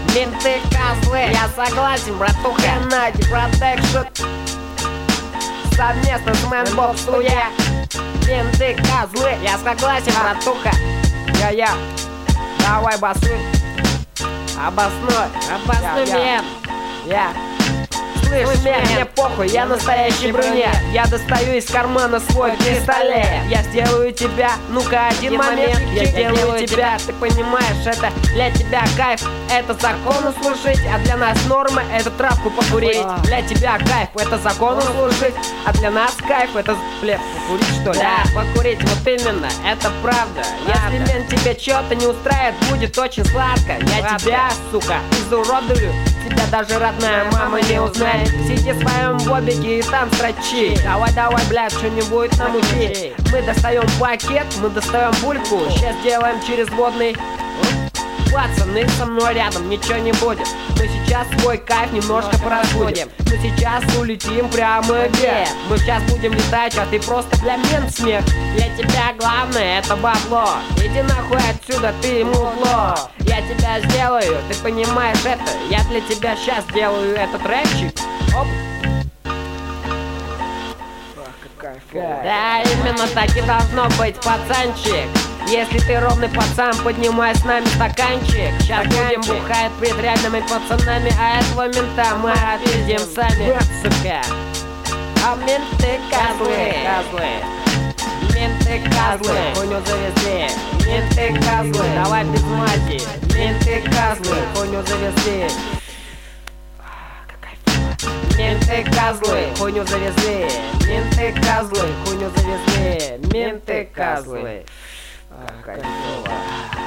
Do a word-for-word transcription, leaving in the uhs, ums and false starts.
Менты козлы, я согласен, братуха. Геннадий Продакшн совместно с Мэнбок Студия. Менты козлы, я согласен, братуха. Я-я, давай басуй. Обоснуй, обоснуй меня. Я Слышь, мне, мне похуй, я настоящий брюнет. Я достаю из кармана свой пистолет. Я сделаю тебя, ну-ка один момент. Я сделаю тебя, ты понимаешь, это для тебя кайф. Это закону служить, а для нас норма это травку покурить. Для тебя кайф, это закону служить, а для нас кайф это, бля, покурить что ли? Да, покурить, вот именно, это правда. Если мент тебе что-то не устраивает, будет очень сладко. Я тебя, сука, изуродую. Тебя даже родная мама не узнает. Сиди в своем бобике и там строчи. Давай, давай, блядь, что-нибудь намути. Мы достаем пакет, мы достаем бульку. Сейчас делаем через водный. Пацаны со мной рядом, ничего не будет. Мы сейчас свой кайф немножко поразбудим. Мы сейчас улетим прямо где? Мы сейчас будем летать, а ты просто, бля, мент смех. Для тебя главное это бабло. Иди нахуй отсюда, ты мудло. Я тебя сделаю, ты понимаешь это? Я для тебя сейчас делаю этот рэпчик. Оп. Да, именно так и должно быть, пацанчик. Если ты ровный пацан, поднимай с нами стаканчик. Сейчас будем бухать перед реальными пацанами, а этого мента мы отвезем сами, сука. А менты козлы, козлы. Менты козлы, хуйню завезли. Менты козлы, давай без мати. Менты козлы, хуйню завезли. Менты козлы, хуйню завезли. Менты козлы, хуйню завезли. Менты козлы. Кайфово.